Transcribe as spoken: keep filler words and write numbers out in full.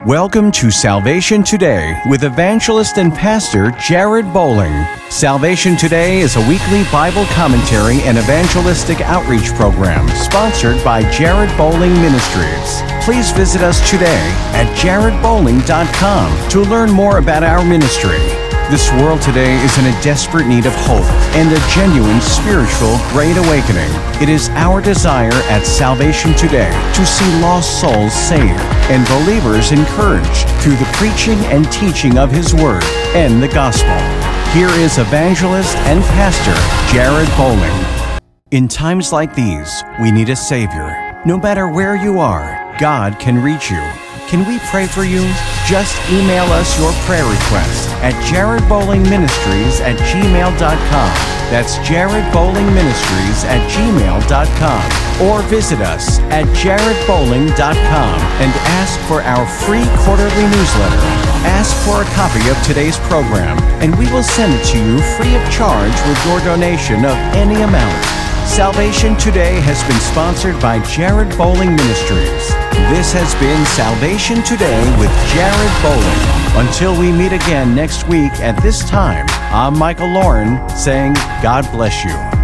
Welcome to Salvation Today with evangelist and pastor Jared Bowling. Salvation Today is a weekly Bible commentary and evangelistic outreach program sponsored by Jared Bowling Ministries. Please visit us today at jared bowling dot com to learn more about our ministry. This world today is in a desperate need of hope and a genuine spiritual great awakening. It is our desire at Salvation Today to see lost souls saved and believers encouraged through the preaching and teaching of His Word and the Gospel. Here is evangelist and pastor Jared Bowling. In times like these, we need a Savior. No matter where you are, God can reach you. Can we pray for you? Just email us your prayer request at jared bowling ministries at gmail dot com. That's jared bowling ministries at gmail dot com. Or visit us at jared bowling dot com and ask for our free quarterly newsletter. Ask for a copy of today's program, and we will send it to you free of charge with your donation of any amount. Salvation Today has been sponsored by Jared Bowling Ministries. This has been Salvation Today with Jared Bowling. Until we meet again next week at this time, I'm Michael Lauren saying God bless you.